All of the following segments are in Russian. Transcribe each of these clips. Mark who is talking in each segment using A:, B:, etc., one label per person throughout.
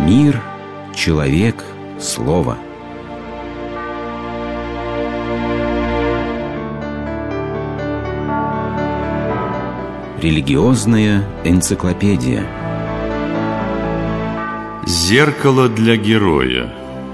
A: Мир, человек, слово. Религиозная энциклопедия.
B: Зеркало для героя.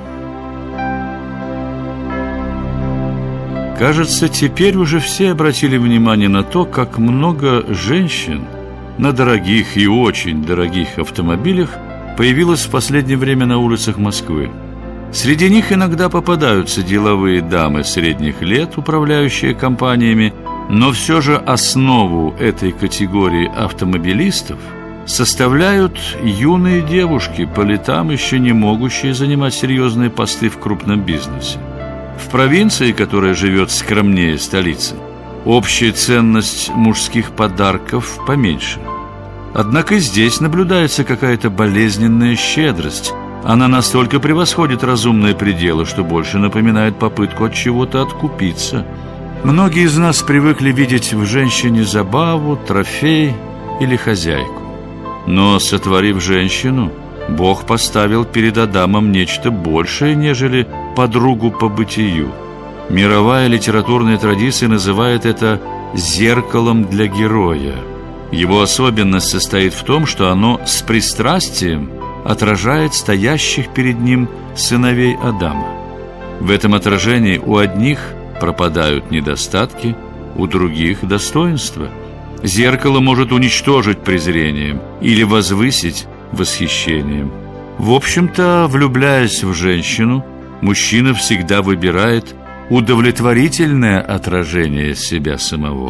B: Кажется, теперь уже все обратили внимание на то, как много женщин на дорогих и очень дорогих автомобилях появилось в последнее время на улицах Москвы. Среди них иногда попадаются деловые дамы средних лет, управляющие компаниями, но все же основу этой категории автомобилистов составляют юные девушки, по летам еще не могущие занимать серьезные посты в крупном бизнесе. В провинции, которая живет скромнее столицы, общая ценность мужских подарков поменьше. Однако здесь наблюдается какая-то болезненная щедрость. Она настолько превосходит разумные пределы, что больше напоминает попытку от чего-то откупиться. Многие из нас привыкли видеть в женщине забаву, трофей или хозяйку. Но, сотворив женщину, Бог поставил перед Адамом нечто большее, нежели подругу по бытию. Мировая литературная традиция называет это «зеркалом для героя». Его особенность состоит в том, что оно с пристрастием отражает стоящих перед ним сыновей Адама. В этом отражении у одних пропадают недостатки, у других – достоинства. Зеркало может уничтожить презрением или возвысить восхищением. В общем-то, влюбляясь в женщину, мужчина всегда выбирает удовлетворительное отражение себя самого.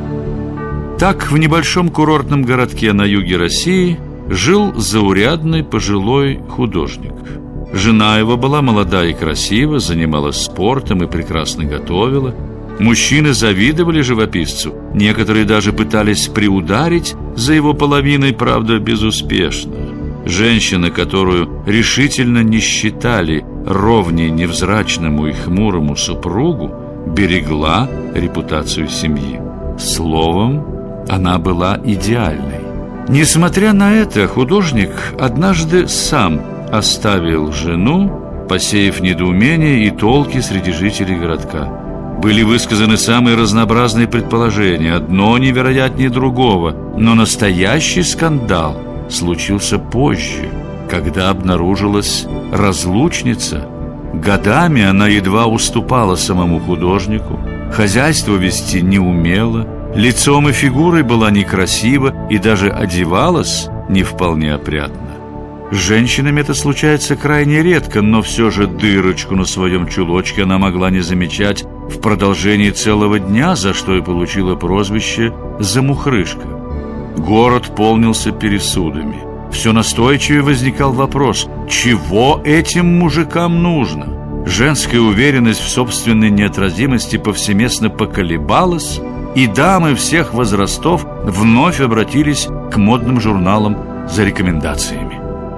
B: Так, в небольшом курортном городке на юге России жил заурядный пожилой художник. Жена его была молода и красива, занималась спортом и прекрасно готовила. Мужчины завидовали живописцу, некоторые даже пытались приударить за его половиной, правда, безуспешно. Женщина, которую решительно не считали ровней невзрачному и хмурому супругу, берегла репутацию семьи. Словом, она была идеальной. Несмотря на это, художник однажды сам оставил жену, посеяв недоумение и толки среди жителей городка. Были высказаны самые разнообразные предположения, одно невероятнее другого, но настоящий скандал случился позже, когда обнаружилась разлучница. Годами она едва уступала самому художнику, хозяйство вести не умела, лицом и фигурой была некрасива и даже одевалась не вполне опрятно. С женщинами это случается крайне редко, но все же дырочку на своем чулочке она могла не замечать в продолжении целого дня, за что и получила прозвище «замухрышка». Город полнился пересудами. Все настойчивее возникал вопрос, чего этим мужикам нужно? Женская уверенность в собственной неотразимости повсеместно поколебалась, и дамы всех возрастов вновь обратились к модным журналам за рекомендациями.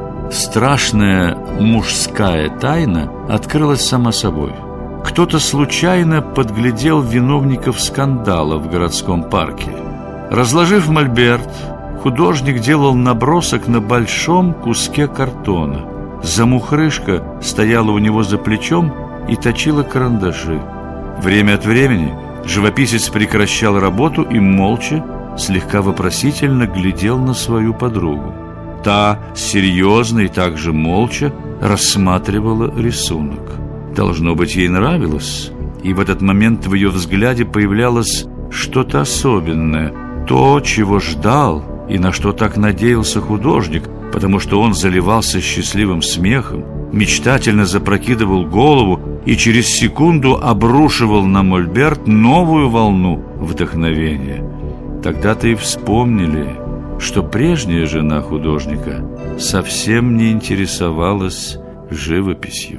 B: Страшная мужская тайна открылась сама собой. Кто-то случайно подглядел виновников скандала в городском парке. Разложив мольберт, художник делал набросок на большом куске картона. Замухрышка стояла у него за плечом и точила карандаши. Время от времени живописец прекращал работу и молча, слегка вопросительно глядел на свою подругу. Та серьезно и также молча рассматривала рисунок. Должно быть, ей нравилось, и в этот момент в ее взгляде появлялось что-то особенное, то, чего ждал и на что так надеялся художник, потому что он заливался счастливым смехом, мечтательно запрокидывал голову и через секунду обрушивал на мольберт новую волну вдохновения. Тогда-то и вспомнили, что прежняя жена художника совсем не интересовалась живописью.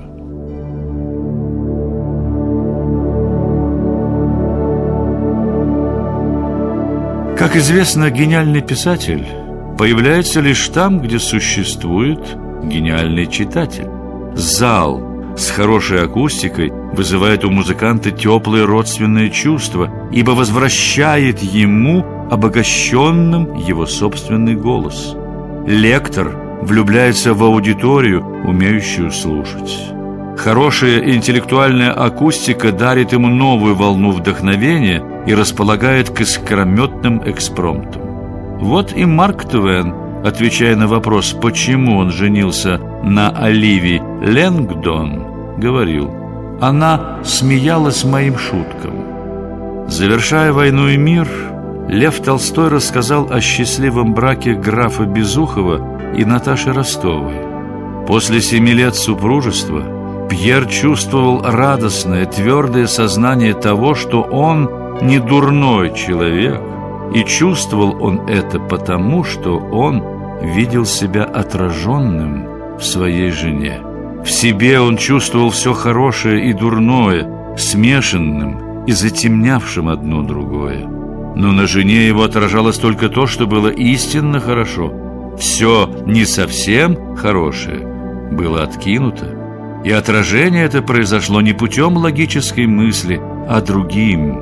B: Как известно, гениальный писатель появляется лишь там, где существует гениальный читатель. Зал с хорошей акустикой вызывает у музыканта теплые родственные чувства, ибо возвращает ему обогащенным его собственный голос. Лектор влюбляется в аудиторию, умеющую слушать. Хорошая интеллектуальная акустика дарит ему новую волну вдохновения и располагает к искрометным экспромтам. Вот и Марк Твен, отвечая на вопрос, почему он женился на Оливии Лэнгдон, говорил: «Она смеялась моим шуткам». Завершая «Войну и мир», Лев Толстой рассказал о счастливом браке графа Безухова и Наташи Ростовой. После 7 лет супружества Пьер чувствовал радостное, твердое сознание того, что он не дурной человек, и чувствовал он это потому, что он видел себя отраженным в своей жене. В себе он чувствовал все хорошее и дурное, смешанным и затемнявшим одно другое. Но на жене его отражалось только то, что было истинно хорошо. Все не совсем хорошее было откинуто. И отражение это произошло не путем логической мысли, а другим,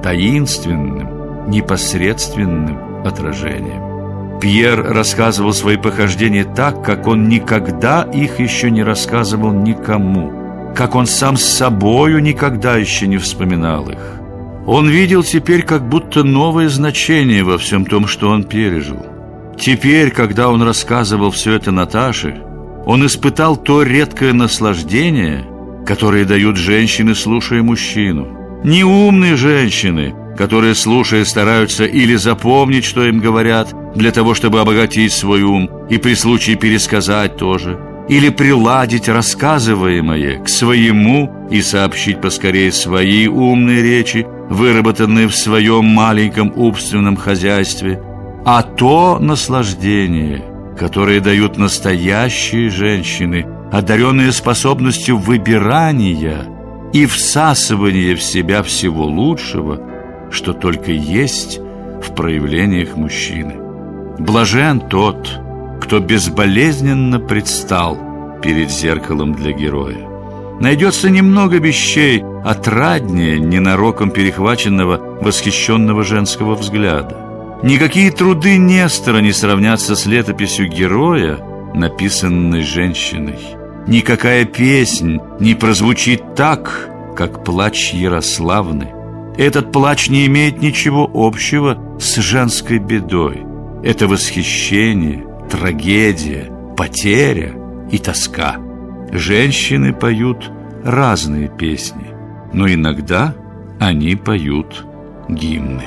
B: таинственным, непосредственным отражением. Пьер рассказывал свои похождения так, как он никогда их еще не рассказывал никому, как он сам с собою никогда еще не вспоминал их. Он видел теперь как будто новое значение во всем том, что он пережил. Теперь, когда он рассказывал все это Наташе, он испытал то редкое наслаждение, которое дают женщины, слушая мужчину. Не умные женщины, которые, слушая, стараются или запомнить, что им говорят, для того, чтобы обогатить свой ум и при случае пересказать тоже, или приладить рассказываемое к своему и сообщить поскорее свои умные речи, выработанные в своем маленьком умственном хозяйстве, а то наслаждение, которое дают настоящие женщины, одаренные способностью выбирания и всасывания в себя всего лучшего, что только есть в проявлениях мужчины. Блажен тот, кто безболезненно предстал перед зеркалом для героя. Найдется немного вещей отраднее ненароком перехваченного восхищенного женского взгляда. Никакие труды Нестора не сравнятся с летописью героя, написанной женщиной. Никакая песнь не прозвучит так, как плач Ярославны. Этот плач не имеет ничего общего с женской бедой. Это восхищение, трагедия, потеря и тоска. Женщины поют разные песни, но иногда они поют гимны.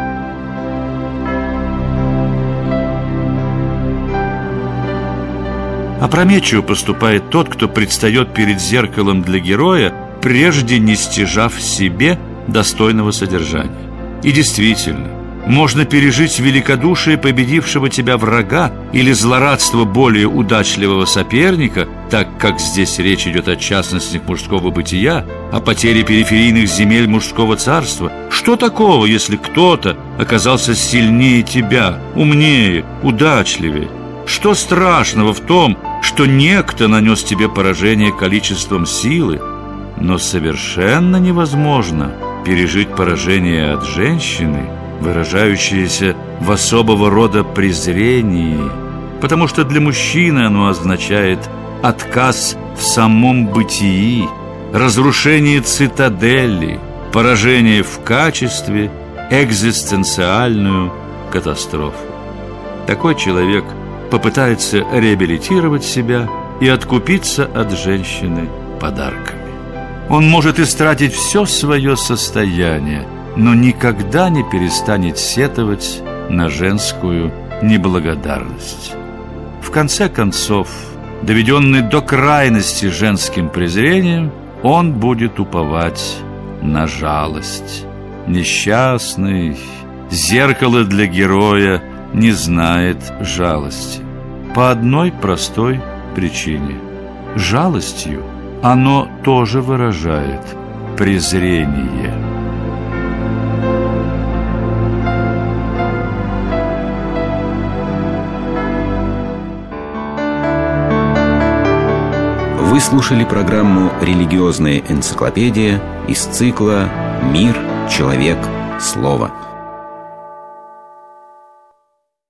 B: Опрометчиво поступает тот, кто предстает перед зеркалом для героя, прежде не стяжав себе достойного содержания. И действительно, можно пережить великодушие победившего тебя врага или злорадство более удачливого соперника, так как здесь речь идет о частностях мужского бытия, о потере периферийных земель мужского царства. Что такого, если кто-то оказался сильнее тебя, умнее, удачливее? Что страшного в том, что некто нанес тебе поражение количеством силы? Но совершенно невозможно пережить поражение от женщины, выражающееся в особого рода презрении, потому что для мужчины оно означает отказ в самом бытии, разрушение цитадели, поражение в качестве, экзистенциальную катастрофу. Такой человек попытается реабилитировать себя и откупиться от женщины подарками. Он может истратить все свое состояние, но никогда не перестанет сетовать на женскую неблагодарность. В конце концов, доведенный до крайности женским презрением, он будет уповать на жалость. Несчастный, зеркало для героя не знает жалости. По одной простой причине. Жалостью оно тоже выражает презрение.
A: Вы слушали программу «Религиозная энциклопедия» из цикла «Мир, человек, слово».